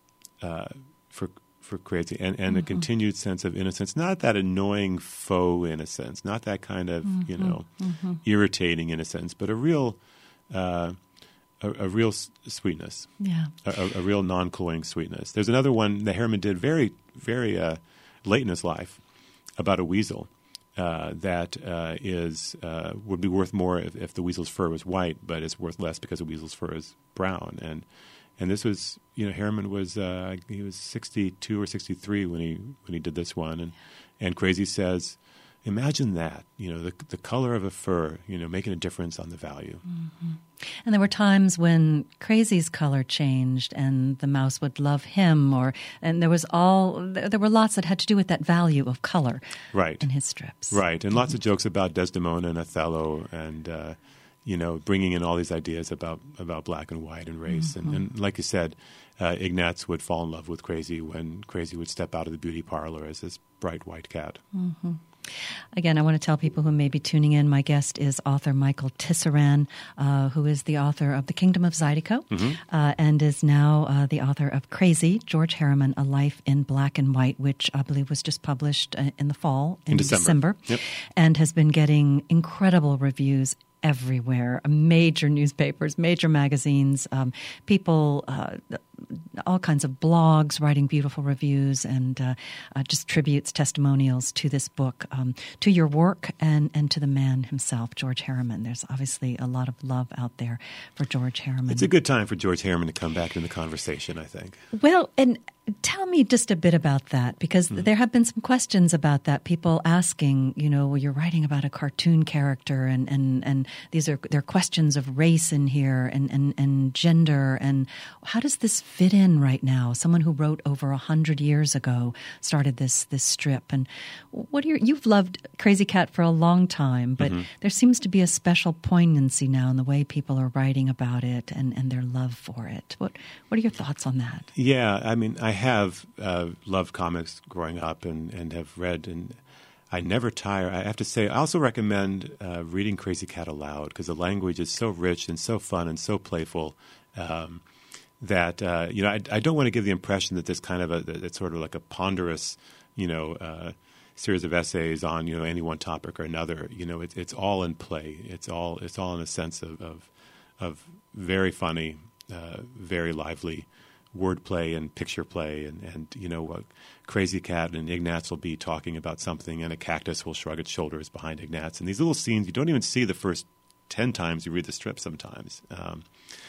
uh, for for Crazy, and, and mm-hmm. a continued sense of innocence. Not that annoying faux innocence, not that kind of mm-hmm. you know mm-hmm. irritating innocence, but a real uh, a, a real s- sweetness. Yeah, a, a real non-cloying sweetness. There's another one that Herriman did very very uh, late in his life about a weasel. Uh, that uh, is uh, would be worth more if, if the weasel's fur was white, but it's worth less because the weasel's fur is brown. And and this was, you know, Herriman was uh, he was sixty-two or sixty-three when he when he did this one, and and Crazy says, imagine that, you know, the the color of a fur, you know, making a difference on the value. Mm-hmm. And there were times when Crazy's color changed, and the mouse would love him, or and there was all there were lots that had to do with that value of color, right, in his strips, right, and mm-hmm. lots of jokes about Desdemona and Othello, and uh, you know, bringing in all these ideas about about black and white and race, mm-hmm. and, and like you said, uh, Ignatz would fall in love with Crazy when Crazy would step out of the beauty parlor as this bright white cat. Mm-hmm. Again, I want to tell people who may be tuning in, my guest is author Michael Tisserand, uh, who is the author of The Kingdom of Zydeco, mm-hmm. uh, and is now uh, the author of Crazy, George Herriman, A Life in Black and White, which I believe was just published uh, in the fall, in, in December, December yep. and has been getting incredible reviews everywhere, major newspapers, major magazines, um, people, uh, all kinds of blogs writing beautiful reviews and uh, uh, just tributes, testimonials to this book, um, to your work and, and to the man himself, George Herriman. There's obviously a lot of love out there for George Herriman. It's a good time for George Herriman to come back in the conversation, I think. Well, and tell me just a bit about that, because mm. there have been some questions about that. People asking, you know, well, you're writing about a cartoon character, and, and, and these are there are questions of race in here and, and, and gender, and how does this fit in right now? Someone who wrote over a hundred years ago started this this strip, and what are your, you've loved Crazy Cat for a long time, but mm-hmm. there seems to be a special poignancy now in the way people are writing about it and, and their love for it. What what are your thoughts on that? Yeah, I mean, I have uh, loved comics growing up and, and have read, and I never tire. I have to say, I also recommend uh, reading Crazy Cat aloud, because the language is so rich and so fun and so playful um, that, uh, you know, I, I don't want to give the impression that this kind of a, that it's sort of like a ponderous, you know, uh, series of essays on, you know, any one topic or another. You know, it, it's all in play. It's all it's all in a sense of of, of very funny, uh, very lively wordplay and picture play, and, and you know, uh, Crazy Cat and Ignatz will be talking about something, and a cactus will shrug its shoulders behind Ignatz. And these little scenes you don't even see the first ten times you read the strip sometimes. Um,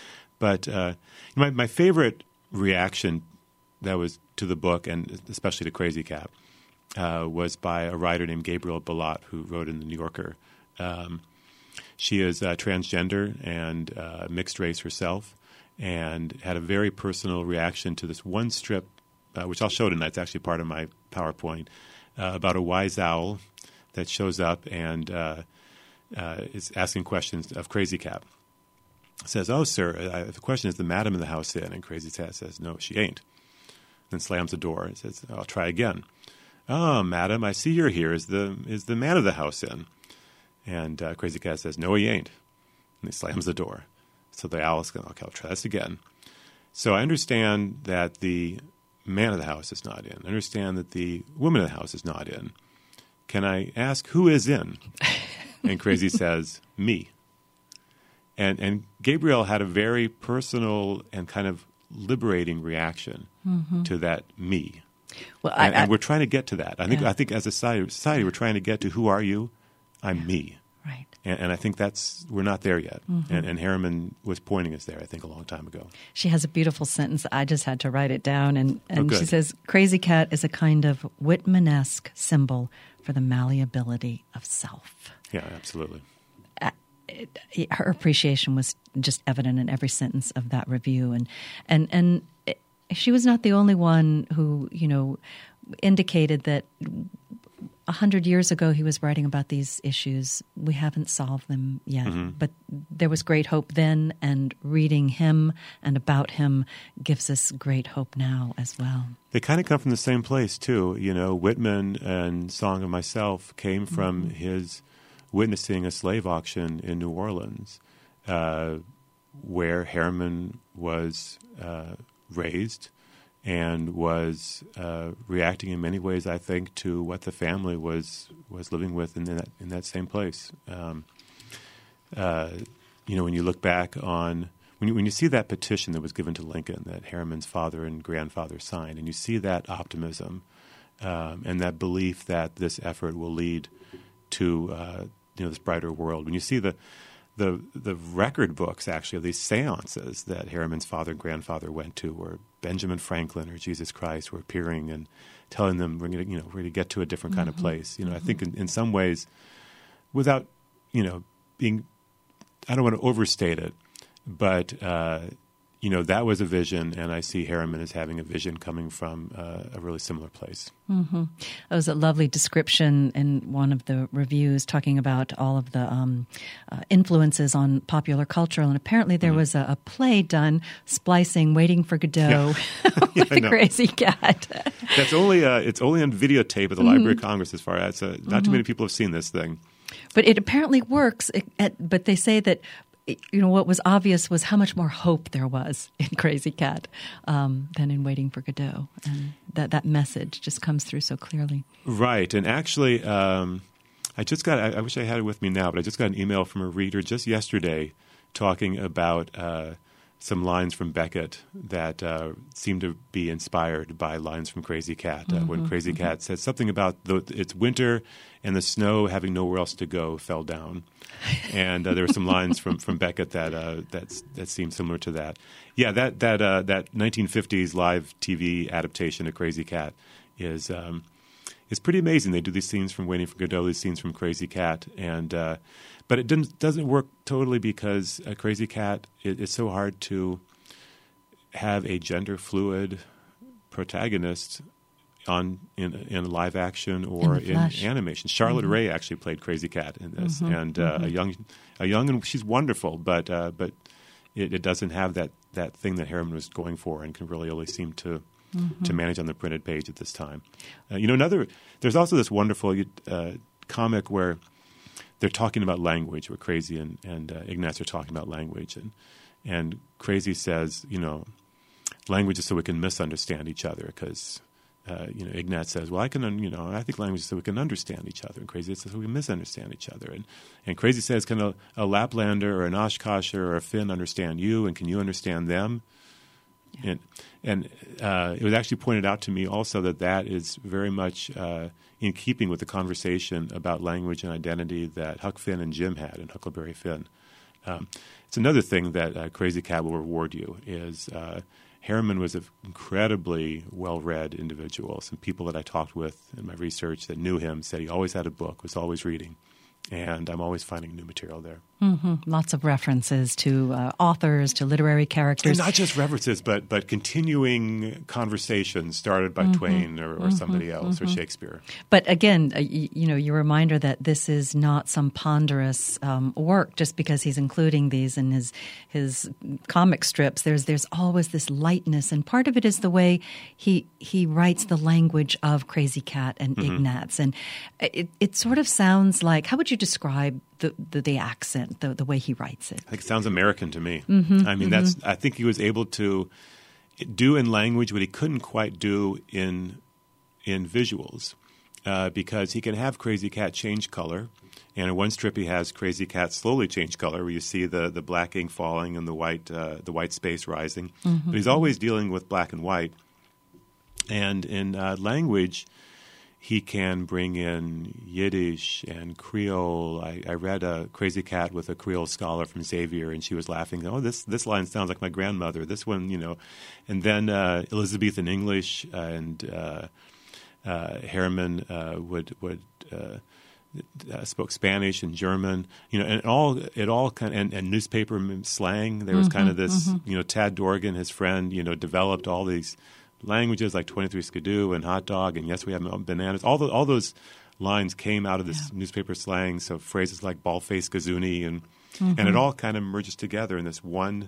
but uh, my, my favorite reaction that was to the book, and especially to Crazy Cat, uh, was by a writer named Gabrielle Bellot, who wrote in The New Yorker. Um, she is uh, transgender and uh, mixed race herself, and had a very personal reaction to this one strip, uh, which I'll show tonight. It's actually part of my PowerPoint, uh, about a wise owl that shows up and uh, uh, is asking questions of Crazy Cat. Says, "Oh, sir, uh, the question is the madam in the house in?" And Crazy Cat says, "No, she ain't." Then slams the door and says, "I'll try again." "Oh, madam, I see you're here. Is the is the man of the house in?" And uh, Crazy Cat says, "No, he ain't." And he slams the door. So the owl is going, "Okay, I'll try this again." So I understand that the man of the house is not in. I understand that the woman of the house is not in. Can I ask who is in? And Crazy says, "Me." And and Gabrielle had a very personal and kind of liberating reaction mm-hmm. to that me. Well, and, I, I, and we're trying to get to that. I think yeah. I think as a society, society, we're trying to get to who are you? I'm yeah. me. Right. And, and I think that's we're not there yet. Mm-hmm. And, and Herriman was pointing us there, I think, a long time ago. She has a beautiful sentence. I just had to write it down. And, and oh, she says, "Crazy Cat is a kind of Whitman-esque symbol for the malleability of self." Yeah, absolutely. Uh, it, it, her appreciation was just evident in every sentence of that review. And, and, and it, she was not the only one who, you know, indicated that a hundred years ago he was writing about these issues. We haven't solved them yet, mm-hmm. but there was great hope then, and reading him and about him gives us great hope now as well. They kind of come from the same place, too. You know, Whitman and Song of Myself came from mm-hmm. his witnessing a slave auction in New Orleans, uh, where Harriman was uh, raised and was uh, reacting in many ways, I think, to what the family was was living with in that in that same place. Um, uh, you know, when you look back on when you when you see that petition that was given to Lincoln that Harriman's father and grandfather signed, and you see that optimism um, and that belief that this effort will lead to uh, you know this brighter world. When you see the the the record books actually of these seances that Harriman's father and grandfather went to, where Benjamin Franklin or Jesus Christ were appearing and telling them we're going to, you know, we're going to get to a different kind mm-hmm. of place. You know, mm-hmm. I think in, in some ways, without, you know, being, I don't want to overstate it, but, uh, you know, that was a vision, and I see Harriman as having a vision coming from uh, a really similar place. Mm-hmm. That was a lovely description in one of the reviews talking about all of the um, uh, influences on popular culture. And apparently there mm-hmm. was a, a play done, Splicing, Waiting for Godot, yeah. with yeah, the Crazy Cat. That's only uh, it's only on videotape at the mm-hmm. Library of Congress as far as uh, not mm-hmm. too many people have seen this thing. But it apparently works. It, it, but they say that, you know, what was obvious was how much more hope there was in Crazy Cat um, than in Waiting for Godot. And that, that message just comes through so clearly. Right. And actually, um, I just got, I, I wish I had it with me now, but I just got an email from a reader just yesterday talking about uh, some lines from Beckett that uh, seem to be inspired by lines from Crazy Cat. Uh, mm-hmm, when Crazy mm-hmm. Cat says something about the, it's winter and the snow having nowhere else to go fell down. And uh, there were some lines from, from Beckett that uh, that's, that seem similar to that. Yeah, that that uh, that nineteen fifties live T V adaptation of Crazy Cat is um, is pretty amazing. They do these scenes from Waiting for Godot, these scenes from Crazy Cat, and uh, but it doesn't doesn't work totally because uh, Crazy Cat it, it's so hard to have a gender fluid protagonist on in in live action or in, in animation. Charlotte mm-hmm. Rae actually played Crazy Cat in this, mm-hmm. and uh, mm-hmm. a young a young and she's wonderful, but uh, but it, it doesn't have that, that thing that Harriman was going for and can really only seem to mm-hmm. to manage on the printed page at this time. Uh, you know, another there's also this wonderful uh, comic where they're talking about language, where Crazy and and uh, Ignatz are talking about language, and and Crazy says, you know, language is so we can misunderstand each other because. Uh, you know, Ignatz says, well, I can, you know, I think language is so we can understand each other. And Crazy says, so we misunderstand each other. And, and Crazy says, can a, a Laplander or an Oshkosher or a Finn understand you? And can you understand them? Yeah. And, and uh, it was actually pointed out to me also that that is very much uh, in keeping with the conversation about language and identity that Huck Finn and Jim had in Huckleberry Finn. Um, it's another thing that uh, Crazy Cat will reward you is uh, Harriman was an incredibly well-read individual. Some people that I talked with in my research that knew him said he always had a book, was always reading. And I'm always finding new material there. Mm-hmm. Lots of references to uh, authors, to literary characters. And not just references, but but continuing conversations started by mm-hmm. Twain or, or mm-hmm. somebody else mm-hmm. or Shakespeare. But again, uh, you, you know, your reminder that this is not some ponderous um, work just because he's including these in his his comic strips. There's there's always this lightness, and part of it is the way he he writes the language of Crazy Cat and mm-hmm. Ignatz, and it it sort of sounds like, how would you describe the, the, the accent, the, the way he writes it? I think it sounds American to me. Mm-hmm, I mean, mm-hmm. that's. I think he was able to do in language what he couldn't quite do in in visuals, uh, because he can have Crazy Cat change color. And in one strip, he has Crazy Cat slowly change color, where you see the, the black ink falling and the white uh, the white space rising. Mm-hmm. But he's always dealing with black and white. And in uh, language, he can bring in Yiddish and Creole. I, I read a Crazy Cat with a Creole scholar from Xavier, and she was laughing. Oh, this this line sounds like my grandmother. This one, you know. And then uh, Elizabethan English and uh, uh, Harriman uh, would would uh, uh, spoke Spanish and German. You know, and it all it all kind of, and, and newspaper slang. There was mm-hmm, kind of this. Mm-hmm. You know, Tad Dorgan, his friend, you know, developed all these languages like twenty-three Skidoo and hot dog and yes, we have bananas. All the, all those lines came out of this Yeah. newspaper slang. So phrases like ball-faced Gazuni and Mm-hmm. and it all kind of merges together in this one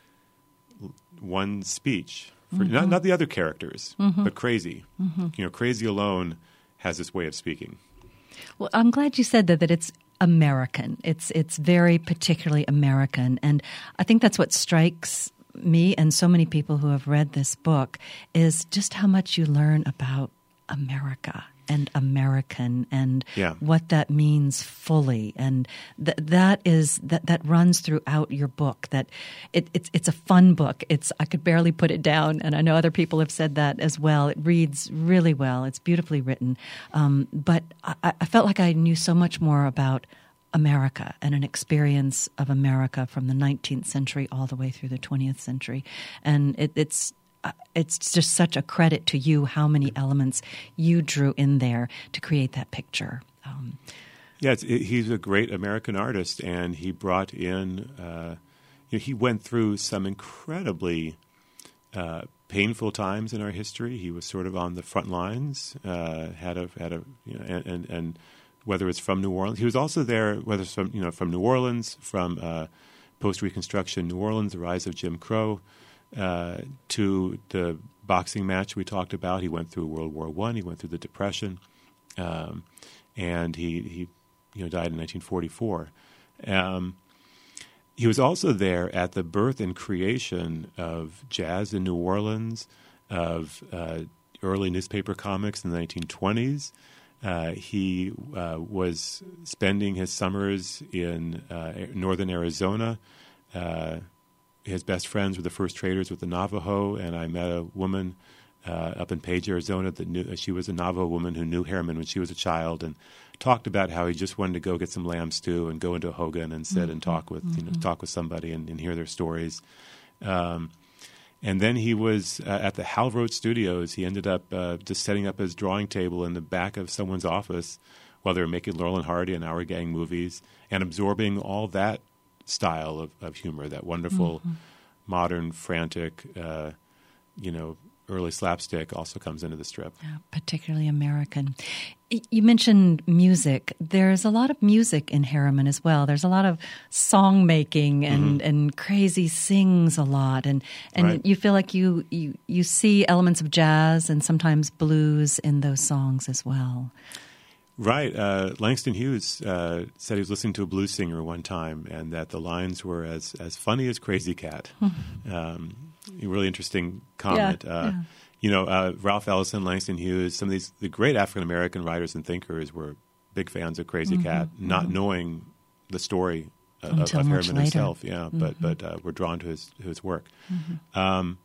one speech. For, Mm-hmm. not not the other characters, Mm-hmm. but Crazy. Mm-hmm. You know, Crazy alone has this way of speaking. Well, I'm glad you said that, that it's American. It's it's very particularly American. And I think that's what strikes me and so many people who have read this book is just how much you learn about America and American and Yeah. what that means fully. And th- that is that that runs throughout your book. That it, it's it's a fun book. It's I could barely put it down, and I know other people have said that as well. It reads really well. It's beautifully written. Um, but I, I felt like I knew so much more about America and an experience of America from the nineteenth century all the way through the twentieth century. And it, it's uh, it's just such a credit to you how many elements you drew in there to create that picture. Um, Yeah, it's, it, he's a great American artist, and he brought in. Uh, you know, he went through some incredibly uh, painful times in our history. He was sort of on the front lines. Uh, had a had a you know, and, and and whether it's from New Orleans, he was also there. Whether it's from you know from New Orleans, from uh, post Reconstruction New Orleans, the rise of Jim Crow, uh, to the boxing match we talked about. He went through World War One. He went through the Depression, um, and he he. You know, died in nineteen forty-four. Um, he was also there at the birth and creation of jazz in New Orleans, of uh, early newspaper comics in the nineteen twenties. Uh, he uh, was spending his summers in uh, northern Arizona. Uh, his best friends were the first traders with the Navajo, and I met a woman uh, up in Page, Arizona, that knew she was a Navajo woman who knew Harriman when she was a child, and talked about how he just wanted to go get some lamb stew and go into Hogan and sit mm-hmm. and talk with mm-hmm. you know talk with somebody and, and hear their stories. Um, and then he was uh, at the Hal Roach Studios. He ended up uh, just setting up his drawing table in the back of someone's office while they were making Laurel and Hardy and Our Gang movies, and absorbing all that style of, of humor, that wonderful, mm-hmm. modern, frantic, uh, you know, early slapstick also comes into the strip. Yeah, particularly American. You mentioned music. There's a lot of music in Harriman as well. There's a lot of song making and, mm-hmm. and Crazy sings a lot. And and right. you feel like you, you, you see elements of jazz and sometimes blues in those songs as well. Right. Uh, Langston Hughes uh, said he was listening to a blues singer one time and that the lines were as, as funny as Crazy Cat. um, a really interesting comment. Yeah, uh, yeah. You know, uh, Ralph Ellison, Langston Hughes, some of these the great African-American writers and thinkers were big fans of Crazy mm-hmm, Cat, not mm-hmm. knowing the story uh, of, of Harriman himself. Yeah, mm-hmm. but but uh, were drawn to his, to his work. Mm-hmm. Um,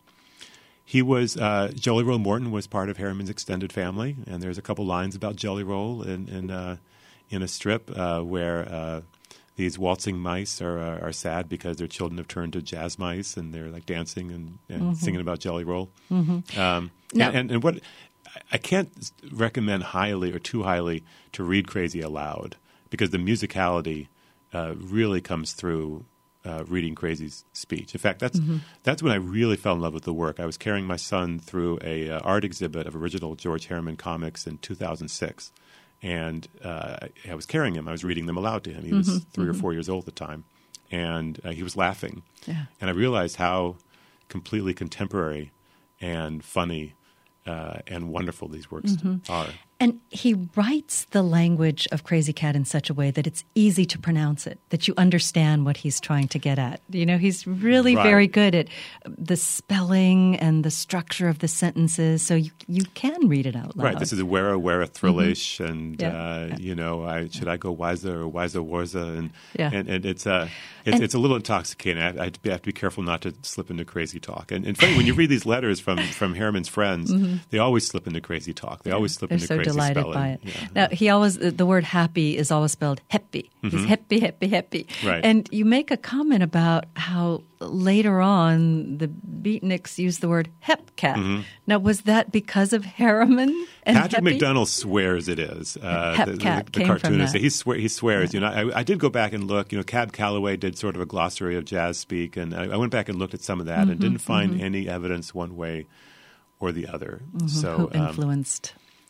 he was uh, Jelly Roll Morton was part of Harriman's extended family, and there's a couple lines about Jelly Roll in in, uh, in a strip uh, where uh, these waltzing mice are uh, are sad because their children have turned to jazz mice, and they're like dancing and, and mm-hmm. singing about Jelly Roll. Mm-hmm. Um, no. and, and, and what I can't recommend highly or too highly to read Crazy aloud, because the musicality uh, really comes through uh, reading Crazy's speech. In fact, that's mm-hmm. that's when I really fell in love with the work. I was carrying my son through a uh, art exhibit of original George Harriman comics in two thousand six. And uh, I was carrying him. I was reading them aloud to him. He was mm-hmm, three mm-hmm. or four years old at the time. And uh, he was laughing. Yeah. And I realized how completely contemporary and funny uh, and wonderful these works mm-hmm. are. And he writes the language of Crazy Cat in such a way that it's easy to pronounce it, that you understand what he's trying to get at. You know, he's really right. very good at the spelling and the structure of the sentences, so you you can read it out loud. Right. This is Wera Wera Thrillish, mm-hmm. and yeah. uh, yeah. you know, I, should I go Wiser or Wiser Warza, and yeah. and, and it's uh, it's and, it's a little intoxicating. I, I have to be careful not to slip into crazy talk. And in fact, when you read these letters from from Harriman's friends, mm-hmm. they always slip into crazy talk. They yeah. always slip They're into so crazy delighted spelling. By it. Yeah. Now, he always, the word happy is always spelled happy. Mm-hmm. He's happy, happy, happy. Right. And you make a comment about how later on the beatniks used the word hepcat. Mm-hmm. Now, was that because of Harriman and Patrick Happy? McDonald swears it is. Uh, Hepcat the, the, the came cartoonist. from that. He, swear, he swears. Yeah. You know, I, I did go back and look. You know, Cab Calloway did sort of a glossary of jazz speak, and I, I went back and looked at some of that mm-hmm, and didn't find mm-hmm. any evidence one way or the other. Mm-hmm. So Who influenced... Um,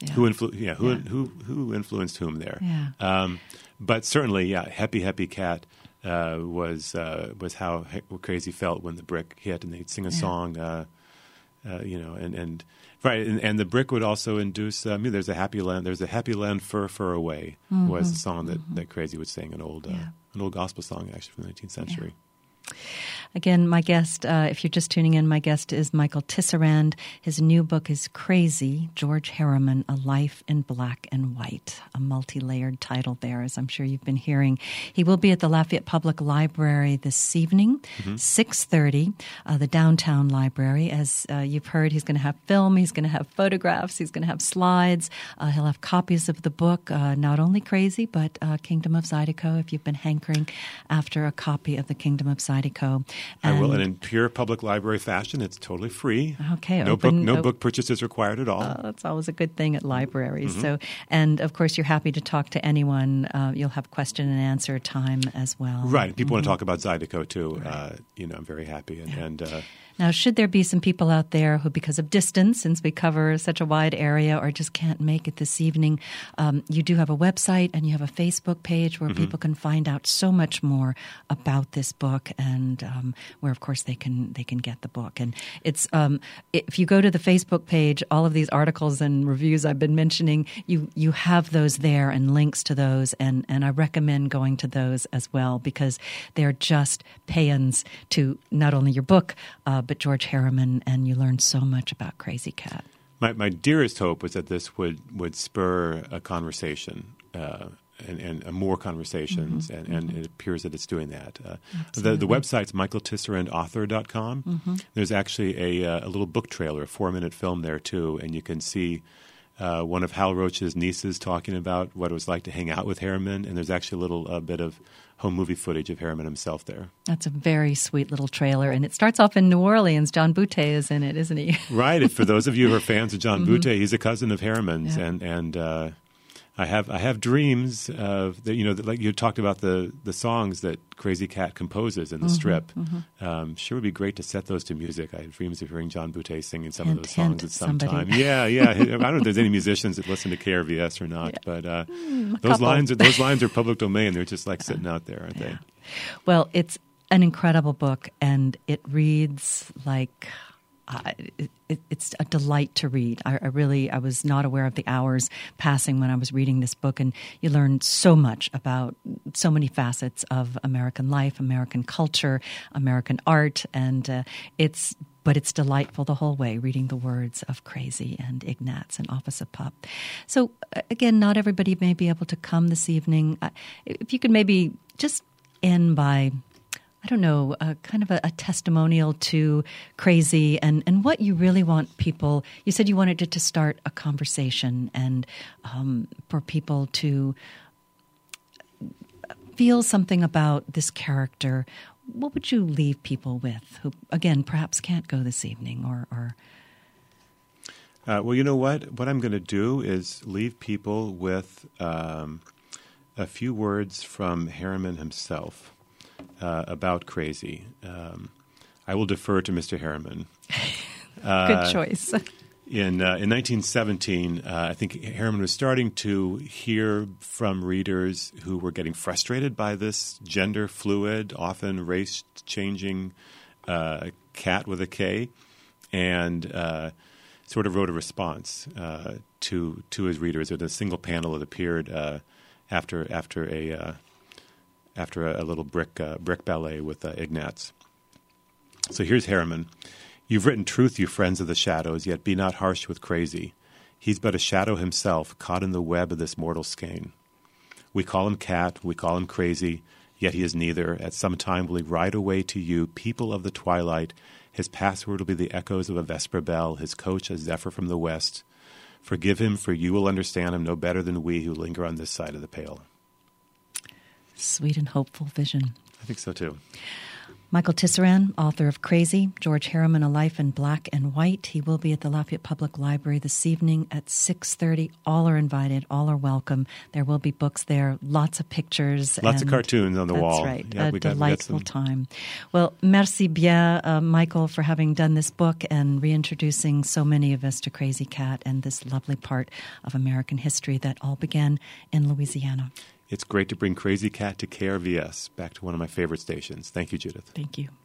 Yeah. Who influ- yeah, who, Yeah. who who influenced whom there? Yeah. Um, but certainly, yeah, Happy Happy Cat uh, was uh, was how he- Crazy felt when the brick hit, and they'd sing a Yeah. song, uh, uh, you know, and, and right, and, and the brick would also induce. Uh, I mean, there's a happy land. There's a happy land fur fur away Mm-hmm. was a song that, that Crazy would sing, an old uh, Yeah. an old gospel song actually from the nineteenth century. Again, my guest, uh, if you're just tuning in, my guest is Michael Tisserand. His new book is Crazy, George Harriman, A Life in Black and White, a multi-layered title there, as I'm sure you've been hearing. He will be at the Lafayette Public Library this evening, mm-hmm. six thirty, uh, the downtown library. As uh, you've heard, he's going to have film, he's going to have photographs, he's going to have slides. Uh, he'll have copies of the book, uh, not only Crazy, but uh, Kingdom of Zydeco, if you've been hankering after a copy of the Kingdom of Zydeco. I will, and in pure public library fashion, it's totally free. Okay, no open, book, no op- book purchases required at all. Oh, that's always a good thing at libraries. Mm-hmm. So, and of course, you're happy to talk to anyone. Uh, you'll have question and answer time as well. Right. People mm-hmm. want to talk about Zydeco too. Right. Uh, you know, I'm very happy. And, Yeah. and uh, now, should there be some people out there who, because of distance, since we cover such a wide area, or just can't make it this evening, um, you do have a website and you have a Facebook page where mm-hmm. people can find out so much more about this book, and um, where, of course, they can they can get the book. And it's um, if you go to the Facebook page, all of these articles and reviews I've been mentioning, you you have those there and links to those, and and I recommend going to those as well, because they're just pay-ins to not only your book, uh, but George Harriman, and you learn so much about Crazy Cat. my, my dearest hope was that this would, would spur a conversation uh, and, and uh, more conversations, mm-hmm. and, and mm-hmm. it appears that it's doing that. Uh, the, the website's michael tisserand author dot com. Mm-hmm. There's actually a, a little book trailer, a four-minute film there, too, and you can see uh, one of Hal Roach's nieces talking about what it was like to hang out with Harriman, and there's actually a little uh, bit of home movie footage of Harriman himself there. That's a very sweet little trailer, and it starts off in New Orleans. John Boutté is in it, isn't he? Right. If, for those of you who are fans of John mm-hmm. Boutté, he's a cousin of Harriman's, yeah. and and uh, I have I have dreams of that. You know, that, like you talked about the the songs that Crazy Cat composes in the mm-hmm, strip. Mm-hmm. Um, sure, would be great to set those to music. I have dreams of hearing John Boutté singing some hint, of those songs hint, at some somebody. time. Yeah, yeah. I don't know if there's any musicians that listen to K R V S or not, yeah. but uh, mm, those couple. lines are those lines are public domain. They're just like sitting out there, aren't yeah. they? Well, it's an incredible book, and it reads like uh, it, it, it's a delight to read. I, I really, I was not aware of the hours passing when I was reading this book, and you learn so much about so many facets of American life, American culture, American art, and uh, it's but it's delightful the whole way, reading the words of Crazy and Ignatz and Office of Pup. So, again, not everybody may be able to come this evening. Uh, if you could maybe just end by, I don't know, uh, kind of a, a testimonial to Crazy and, and what you really want people. You said you wanted it to start a conversation and um, for people to feel something about this character. What would you leave people with who, again, perhaps can't go this evening or... or uh, well, you know what? What I'm going to do is leave people with um, a few words from Harriman himself uh, about Crazy. Um, I will defer to Mister Harriman. Uh, Good choice. In uh, in nineteen seventeen, uh, I think Harriman was starting to hear from readers who were getting frustrated by this gender fluid, often race changing uh, cat with a K, and uh, sort of wrote a response uh, to to his readers. There was a single panel that appeared uh, after after a uh, after a, a little brick uh, brick ballet with uh, Ignatz. So here's Harriman. You've written truth, you friends of the shadows, yet be not harsh with Crazy. He's but a shadow himself, caught in the web of this mortal skein. We call him Cat, we call him Crazy, yet he is neither. At some time will he ride away to you, people of the twilight. His password will be the echoes of a vesper bell, his coach a zephyr from the west. Forgive him, for you will understand him no better than we who linger on this side of the pale. Sweet and hopeful vision. I think so, too. Michael Tisserand, author of Crazy, George Harriman, A Life in Black and White. He will be at the Lafayette Public Library this evening at six thirty. All are invited. All are welcome. There will be books there, lots of pictures. Lots of cartoons on the that's wall. That's right. Yeah, a we got, delightful we got some... time. Well, merci bien, uh, Michael, for having done this book and reintroducing so many of us to Crazy Cat and this lovely part of American history that all began in Louisiana. It's great to bring Crazy Cat to K R V S, back to one of my favorite stations. Thank you, Judith. Thank you.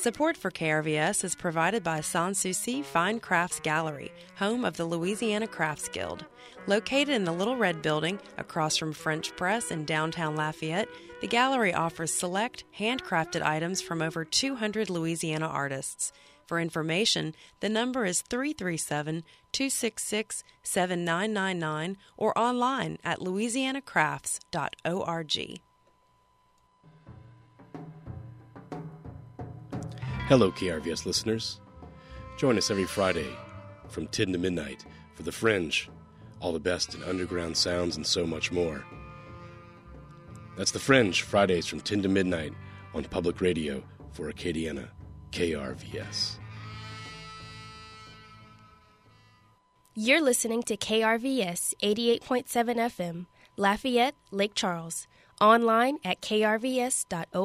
Support for K R V S is provided by Sans Souci Fine Crafts Gallery, home of the Louisiana Crafts Guild. Located in the Little Red Building, across from French Press in downtown Lafayette, the gallery offers select, handcrafted items from over two hundred Louisiana artists. For information, the number is three three seven, two six six, seven nine nine nine or online at louisiana crafts dot org. Hello, K R V S listeners. Join us every Friday from ten to midnight for The Fringe, all the best in underground sounds and so much more. That's The Fringe, Fridays from ten to midnight on public radio for Acadiana, K R V S. You're listening to K R V S eighty-eight point seven F M, Lafayette, Lake Charles. Online at k r v s dot org.